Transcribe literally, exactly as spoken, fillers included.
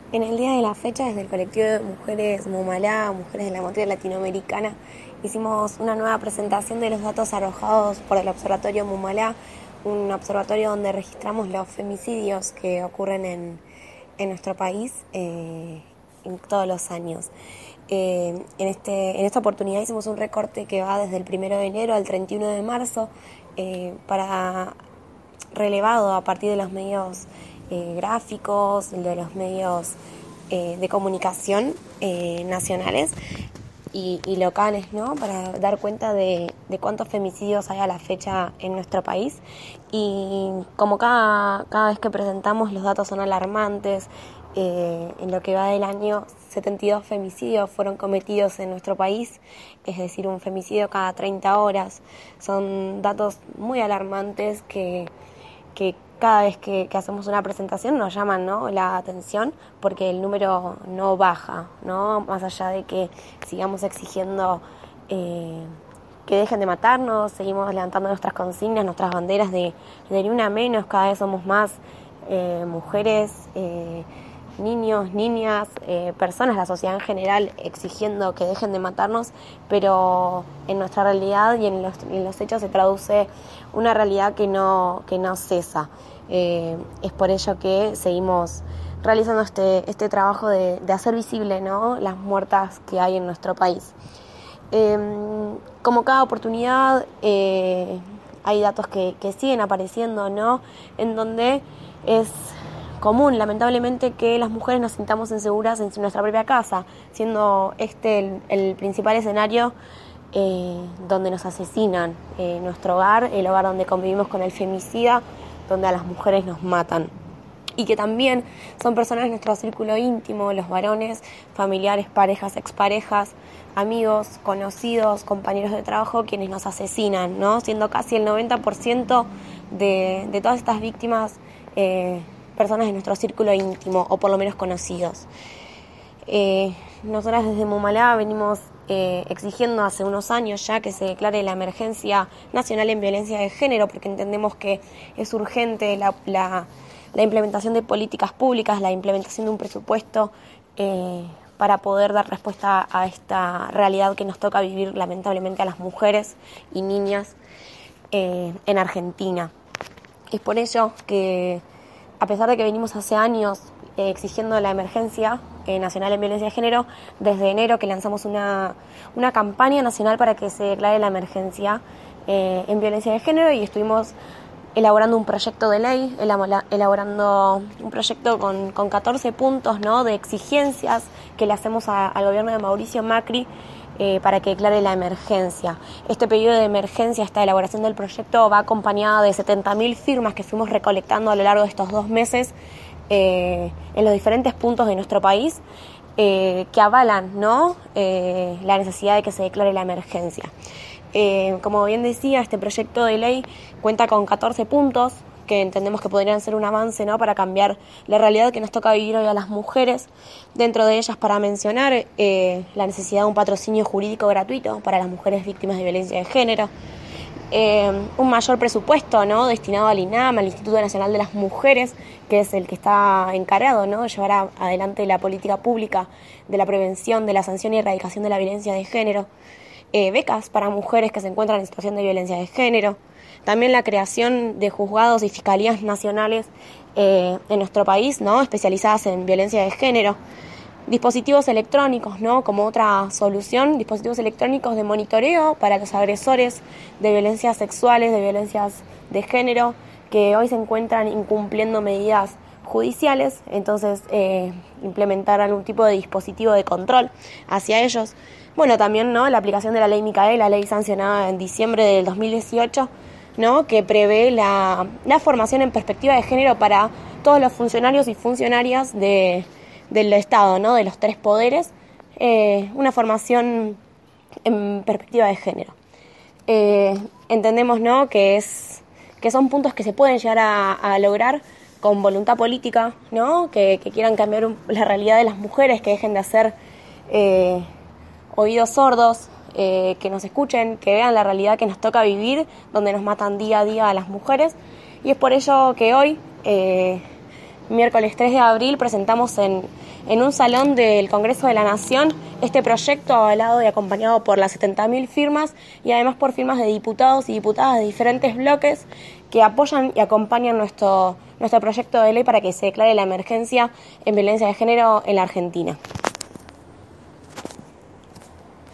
En el día de la fecha, desde el colectivo de mujeres Mumalá, Mujeres de la Matriz Latinoamericana, hicimos una nueva presentación de los datos arrojados por el Observatorio Mumalá, un observatorio donde registramos los femicidios que ocurren en, en nuestro país eh, en todos los años. Eh, en, este, en esta oportunidad hicimos un recorte que va desde el primero de enero al treinta y uno de marzo, eh, para relevado a partir de los medios eh, gráficos, de los medios eh, de comunicación eh, nacionales y, y locales, ¿no? Para dar cuenta de, de cuántos femicidios hay a la fecha en nuestro país. Y como cada, cada vez que presentamos los datos son alarmantes, eh, en lo que va del año, setenta y dos femicidios fueron cometidos en nuestro país, es decir, un femicidio cada treinta horas. Son datos muy alarmantes que que cada vez que, que hacemos una presentación nos llaman, ¿no?, la atención, porque el número no baja, ¿no? Más allá de que sigamos exigiendo eh, que dejen de matarnos, seguimos levantando nuestras consignas, nuestras banderas de, de ni una menos, cada vez somos más eh, mujeres, eh, niños, niñas, eh, personas, la sociedad en general exigiendo que dejen de matarnos, pero en nuestra realidad y en los, en los hechos se traduce una realidad que no, que no cesa. Eh, es por ello que seguimos realizando este, este trabajo de, de hacer visible, ¿no?, las muertas que hay en nuestro país. Eh, como cada oportunidad eh, hay datos que, que siguen apareciendo, ¿no?, en donde es común, lamentablemente, que las mujeres nos sintamos inseguras en nuestra propia casa, siendo este el, el principal escenario eh, donde nos asesinan, eh, nuestro hogar, el hogar donde convivimos con el femicida, donde a las mujeres nos matan. Y que también son personas de nuestro círculo íntimo, los varones, familiares, parejas, exparejas, amigos, conocidos, compañeros de trabajo, quienes nos asesinan, ¿no? Siendo casi el noventa por ciento de, de todas estas víctimas eh, personas de nuestro círculo íntimo, o por lo menos conocidos. Eh, nosotras desde Mumalá venimos eh, exigiendo hace unos años ya que se declare la emergencia nacional en violencia de género, porque entendemos que es urgente la, la, la implementación de políticas públicas, la implementación de un presupuesto eh, para poder dar respuesta a esta realidad que nos toca vivir lamentablemente a las mujeres y niñas eh, en Argentina. Es por ello que, a pesar de que venimos hace años eh, exigiendo la emergencia eh, nacional en violencia de género, desde enero que lanzamos una, una campaña nacional para que se declare la emergencia eh, en violencia de género, y estuvimos elaborando un proyecto de ley, elaborando un proyecto con, con catorce puntos, ¿no?, de exigencias que le hacemos a, al gobierno de Mauricio Macri Eh, para que declare la emergencia. Este pedido de emergencia, esta elaboración del proyecto, va acompañada de setenta mil firmas que fuimos recolectando a lo largo de estos dos meses eh, en los diferentes puntos de nuestro país, eh, que avalan, ¿no?, eh, la necesidad de que se declare la emergencia. Eh, como bien decía, este proyecto de ley cuenta con catorce puntos que entendemos que podrían ser un avance, ¿no?, para cambiar la realidad que nos toca vivir hoy a las mujeres. Dentro de ellas, para mencionar, eh, la necesidad de un patrocinio jurídico gratuito para las mujeres víctimas de violencia de género, eh, un mayor presupuesto, ¿no?, destinado al INAM, al Instituto Nacional de las Mujeres, que es el que está encargado, ¿no?, de llevar a, adelante la política pública de la prevención, de la sanción y erradicación de la violencia de género, eh, becas para mujeres que se encuentran en situación de violencia de género. También la creación de juzgados y fiscalías nacionales eh, en nuestro país, ¿no?, especializadas en violencia de género. Dispositivos electrónicos, ¿no?, como otra solución, dispositivos electrónicos de monitoreo para los agresores de violencias sexuales, de violencias de género, que hoy se encuentran incumpliendo medidas judiciales. Entonces, eh, implementar algún tipo de dispositivo de control hacia ellos. Bueno, también, ¿no?, la aplicación de la ley Micaela, la ley sancionada en diciembre del dos mil dieciocho, ¿no?, que prevé la, la formación en perspectiva de género para todos los funcionarios y funcionarias de, del Estado, ¿no?, de los tres poderes, eh, una formación en perspectiva de género. Eh, entendemos, ¿no?, que, es, que son puntos que se pueden llegar a, a lograr con voluntad política, ¿no?, que, que quieran cambiar un, la realidad de las mujeres, que dejen de hacer eh, oídos sordos, Eh, que nos escuchen, que vean la realidad que nos toca vivir, donde nos matan día a día a las mujeres. Y es por ello que hoy, eh, miércoles tres de abril, presentamos en, en un salón del Congreso de la Nación este proyecto avalado y acompañado por las setenta mil firmas y además por firmas de diputados y diputadas de diferentes bloques que apoyan y acompañan nuestro, nuestro proyecto de ley para que se declare la emergencia en violencia de género en la Argentina.